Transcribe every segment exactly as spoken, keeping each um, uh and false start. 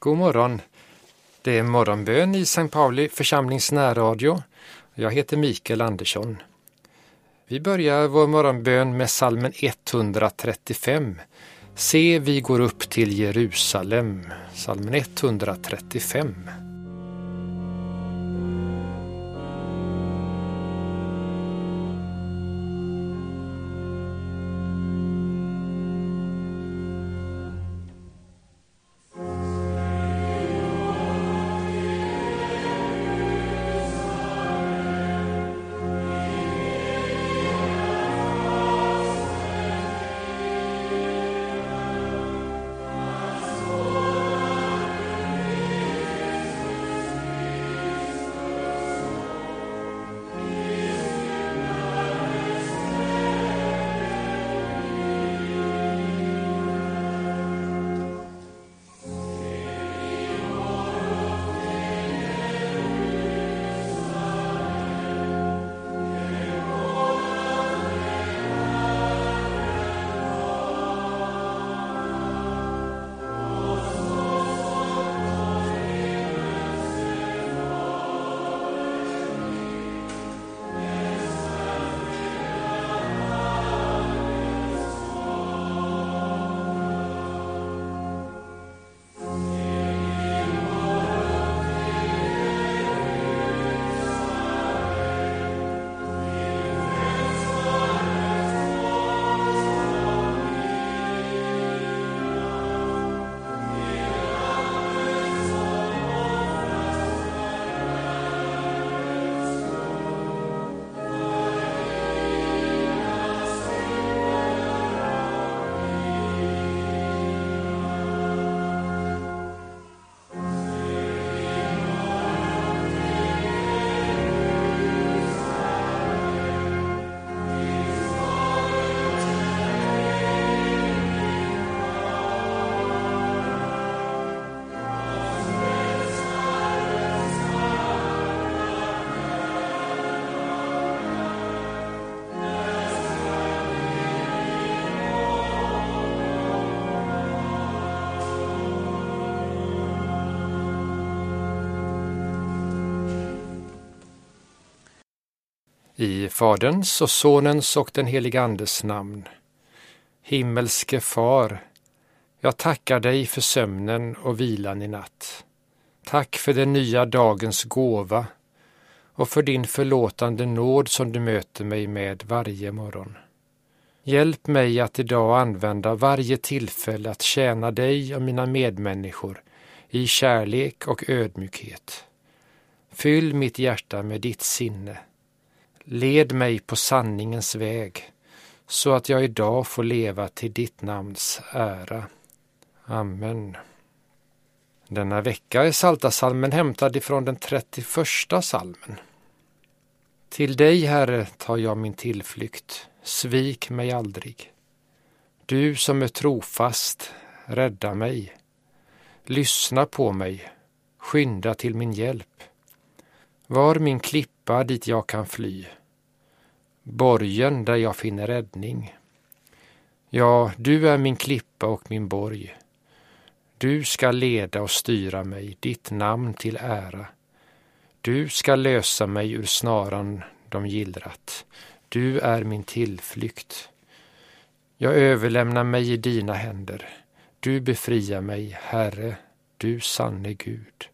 God morgon. Det är morgonbön i Sankt Pauli församlings närradio. Jag heter Mikael Andersson. Vi börjar vår morgonbön med psalmen etthundratrettiofem. Se, vi går upp till Jerusalem. Psalmen etthundratrettiofem. I Faderns och Sonens och den helige Andes namn. Himmelske Far, jag tackar dig för sömnen och vilan i natt. Tack för den nya dagens gåva och för din förlåtande nåd som du möter mig med varje morgon. Hjälp mig att idag använda varje tillfälle att tjäna dig och mina medmänniskor i kärlek och ödmjukhet. Fyll mitt hjärta med ditt sinne. Led mig på sanningens väg, så att jag idag får leva till ditt namns ära. Amen. Denna vecka är Psaltarpsalmen hämtad ifrån den trettioförsta psalmen. Till dig, Herre, tar jag min tillflykt, svik mig aldrig. Du som är trofast, rädda mig. Lyssna på mig, skynda till min hjälp. Var min klippa dit jag kan fly, borgen där jag finner räddning. Ja, du är min klippa och min borg. Du ska leda och styra mig, ditt namn till ära. Du ska lösa mig ur snaran de gillrat. Du är min tillflykt. Jag överlämnar mig i dina händer. Du befriar mig, Herre, du sanne Gud.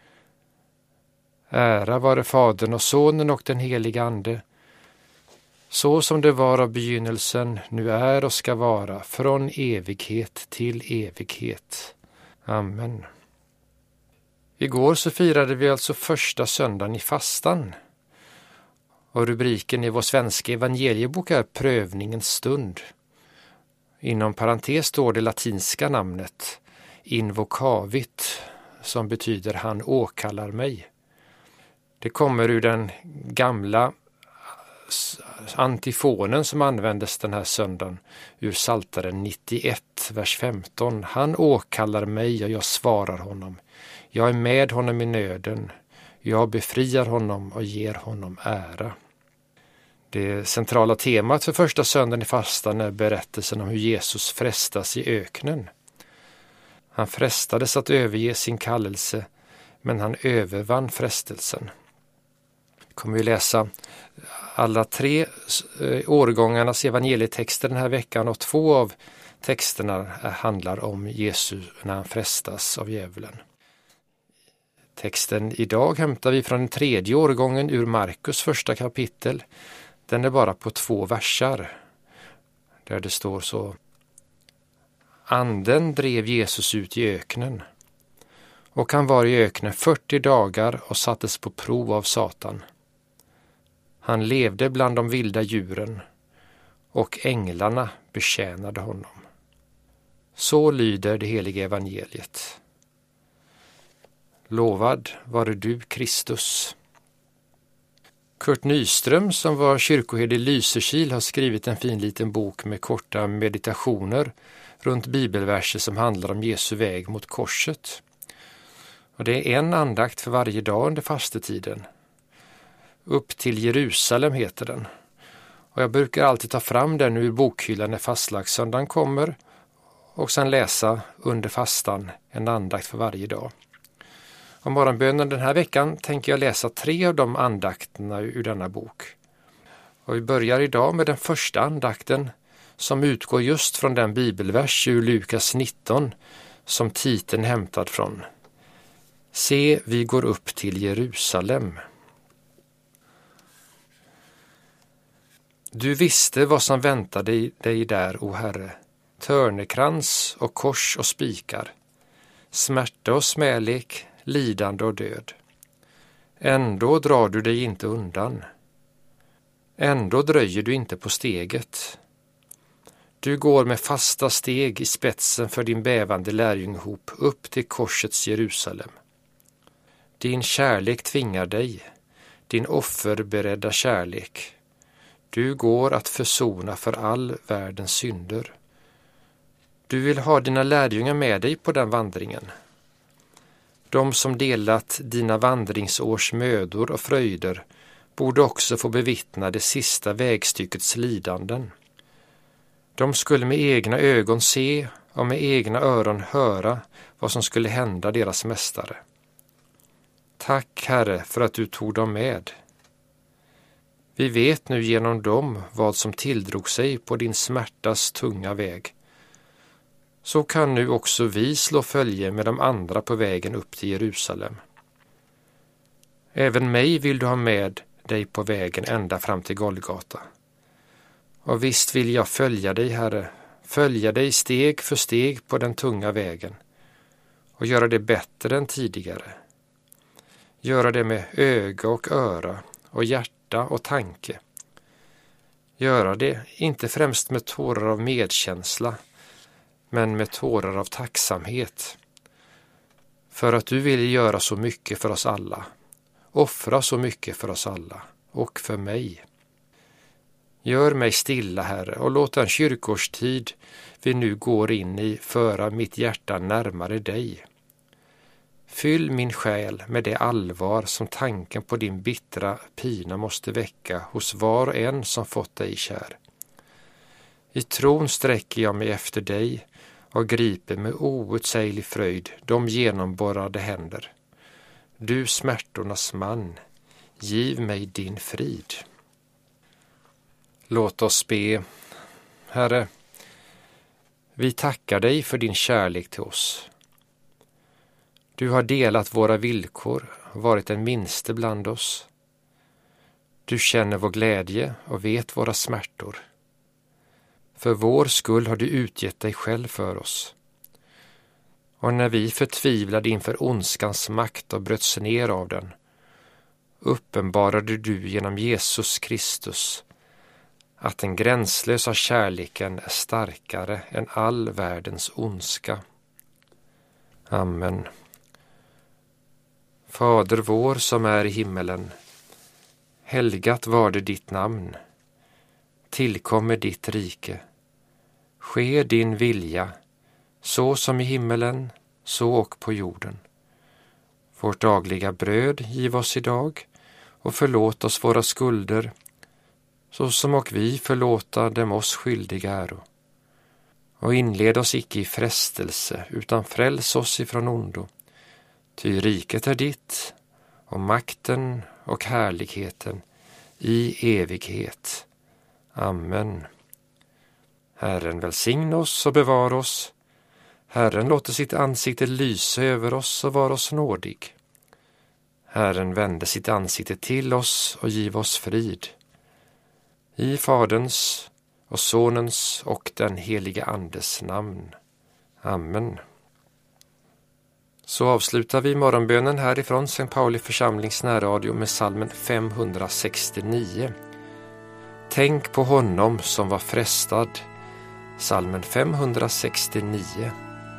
Ära vare Fadern och Sonen och den helige Ande, så som det var av begynnelsen, nu är och ska vara, från evighet till evighet. Amen. Igår så firade vi alltså första söndagen i fastan. Och rubriken i vår svenska evangeliebok är Prövningens stund. Inom parentes står det latinska namnet invocavit, som betyder han åkallar mig. Det kommer ur den gamla antifonen som användes den här söndagen ur Psaltaren nittioett, vers femton. Han åkallar mig och jag svarar honom. Jag är med honom i nöden. Jag befriar honom och ger honom ära. Det centrala temat för första söndagen i fastan är berättelsen om hur Jesus frestas i öknen. Han frestades att överge sin kallelse, men han övervann frestelsen. Kommer vi läsa alla tre årgångarnas evangelietexter den här veckan, och två av texterna handlar om Jesus när han frestas av djävulen. Texten idag hämtar vi från den tredje årgången ur Markus första kapitel. Den är bara på två versar, där det står så: Anden drev Jesus ut i öknen, och han var i öknen fyrtio dagar och sattes på prov av Satan. Han levde bland de vilda djuren, och änglarna betjänade honom. Så lyder det heliga evangeliet. Lovad vare du, Kristus. Kurt Nyström, som var kyrkoherde i Lysekil, har skrivit en fin liten bok med korta meditationer runt bibelverser som handlar om Jesu väg mot korset. Och det är en andakt för varje dag under fastetiden. Upp till Jerusalem heter den. Och jag brukar alltid ta fram den ur bokhyllan när fastlagssöndagen kommer och sedan läsa under fastan en andakt för varje dag. Om morgonbönen den här veckan tänker jag läsa tre av de andakterna ur denna bok. Och vi börjar idag med den första andakten som utgår just från den bibelvers ur Lukas nitton som titeln hämtad från. Se, vi går upp till Jerusalem. Du visste vad som väntade dig där, o Herre, törnekrans och kors och spikar, smärta och smälek, lidande och död. Ändå drar du dig inte undan. Ändå dröjer du inte på steget. Du går med fasta steg i spetsen för din bävande lärjunghop upp till korsets Jerusalem. Din kärlek tvingar dig, din offerberedda kärlek. Du går att försona för all världens synder. Du vill ha dina lärjungar med dig på den vandringen. De som delat dina vandringsårs mödor och fröjder borde också få bevittna det sista vägstyckets lidanden. De skulle med egna ögon se och med egna öron höra vad som skulle hända deras mästare. Tack, Herre, för att du tog dem med. Vi vet nu genom dem vad som tilldrog sig på din smärtas tunga väg. Så kan nu också vi slå följe med de andra på vägen upp till Jerusalem. Även mig vill du ha med dig på vägen ända fram till Golgata. Och visst vill jag följa dig, Herre, följa dig steg för steg på den tunga vägen och göra det bättre än tidigare. Göra det med öga och öra och hjärta och tanke. Göra det inte främst med tårar av medkänsla, men med tårar av tacksamhet. För att du vill göra så mycket för oss alla, offra så mycket för oss alla och för mig. Gör mig stilla, Herre, och låt den kyrkårstid vi nu går in i föra mitt hjärta närmare dig. Fyll min själ med det allvar som tanken på din bittra pina måste väcka hos var och en som fått dig kär. I tron sträcker jag mig efter dig och griper med outsäglig fröjd de genomborrade händer. Du smärtornas man, giv mig din frid. Låt oss be. Herre, vi tackar dig för din kärlek till oss. Du har delat våra villkor, varit den minste bland oss. Du känner vår glädje och vet våra smärtor. För vår skull har du utgett dig själv för oss. Och när vi förtvivlade inför ondskans makt och bröts ner av den, uppenbarade du genom Jesus Kristus att den gränslösa kärleken är starkare än all världens ondska. Amen. Fader vår som är i himmelen, helgat var det ditt namn. Tillkommer ditt rike. Ske din vilja, så som i himmelen, så och på jorden. Vårt dagliga bröd giv oss idag, och förlåt oss våra skulder, så som och vi förlåta dem oss skyldiga äro. Och inled oss icke i frestelse, utan fräls oss ifrån ondo. Ty riket är ditt, och makten och härligheten i evighet. Amen. Herren välsigna oss och bevara oss. Herren låter sitt ansikte lysa över oss och vara oss nådig. Herren vände sitt ansikte till oss och giv oss frid. I Faderns och Sonens och den heliga Andes namn. Amen. Så avslutar vi morgonbönen härifrån Sankt Pauli församlings närradio med psalmen femhundrasextionio. Tänk på honom som var frestad. Psalmen femhundrasextionio.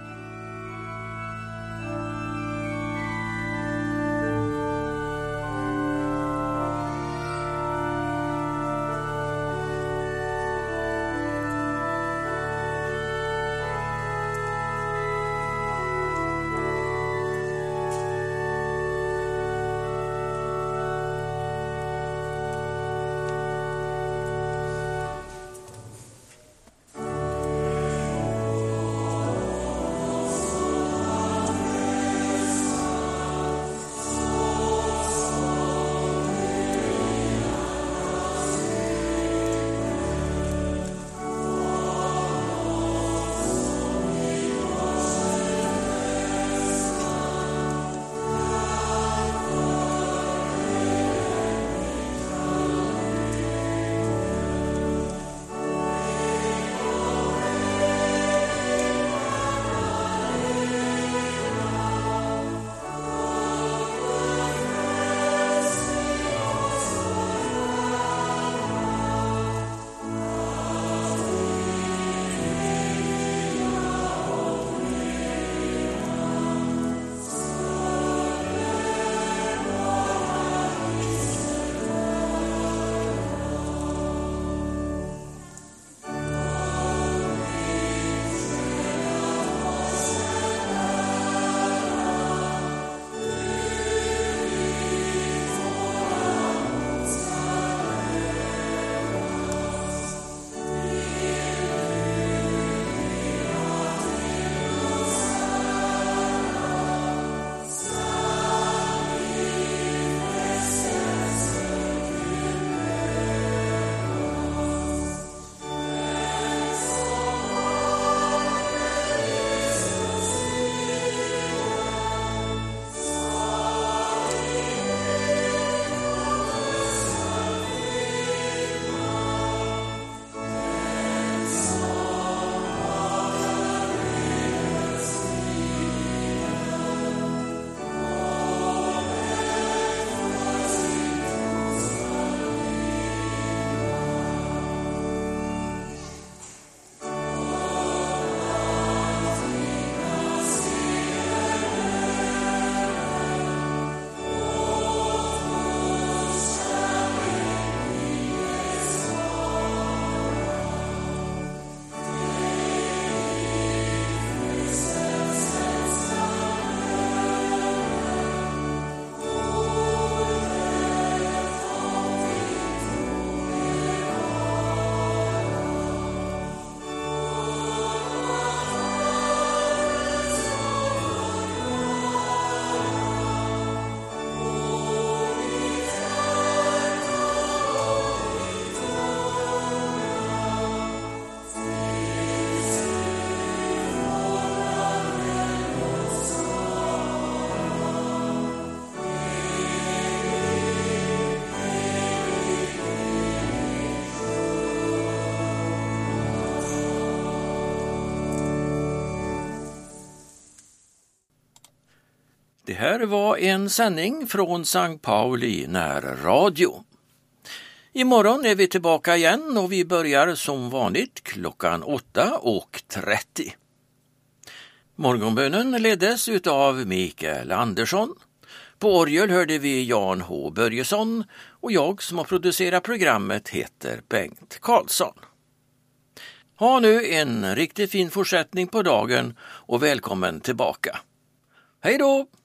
Det här var en sändning från Sankt Pauli närradio. Imorgon är vi tillbaka igen och vi börjar som vanligt klockan åtta och trettio. Morgonbönen leddes utav Mikael Andersson. På orgel hörde vi Jan H. Börjesson och jag som har producerat programmet heter Bengt Karlsson. Ha nu en riktigt fin fortsättning på dagen och välkommen tillbaka. Hej då!